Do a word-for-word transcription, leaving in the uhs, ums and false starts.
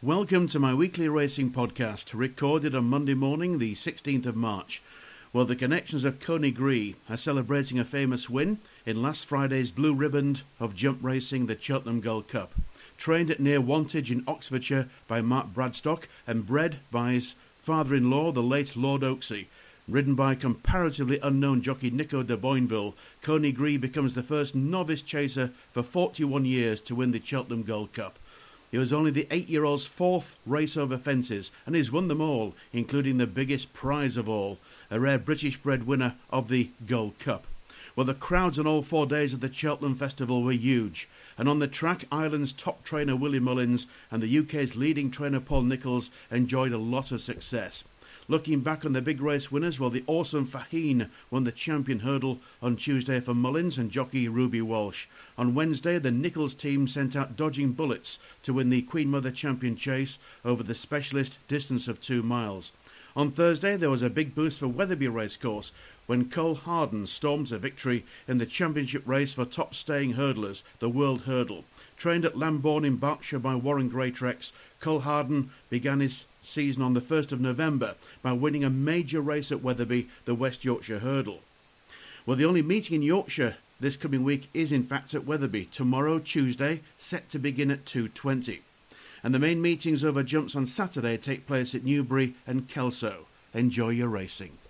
Welcome to my weekly racing podcast, recorded on Monday morning, the sixteenth of March. Well, the connections of Coney Gree are celebrating a famous win in last Friday's blue riband of jump racing, the Cheltenham Gold Cup. Trained at near Wantage in Oxfordshire by Mark Bradstock and bred by his father-in-law, the late Lord Oaksey. Ridden by comparatively unknown jockey Nico de Boinville, Coney Gree becomes the first novice chaser for forty-one years to win the Cheltenham Gold Cup. He was only the eight-year-old's fourth race over fences, and he's won them all, including the biggest prize of all, a rare British-bred winner of the Gold Cup. Well, the crowds on all four days of the Cheltenham Festival were huge, and on the track, Ireland's top trainer Willie Mullins and the U K's leading trainer Paul Nicholls enjoyed a lot of success. Looking back on the big race winners, well, the awesome Faheen won the champion hurdle on Tuesday for Mullins and jockey Ruby Walsh. On Wednesday, the Nicholls team sent out Dodging Bullets to win the Queen Mother Champion Chase over the specialist distance of two miles. On Thursday, there was a big boost for Wetherby Racecourse when Cole Harden stormed a victory in the championship race for top staying hurdlers, the World Hurdle. Trained at Lambourne in Berkshire by Warren Greatrex, Cole Harden began his season on the first of November by winning a major race at Wetherby, the West Yorkshire Hurdle. Well, the only meeting in Yorkshire this coming week is in fact at Wetherby, tomorrow, Tuesday, set to begin at two twenty. And the main meetings over jumps on Saturday take place at Newbury and Kelso. Enjoy your racing.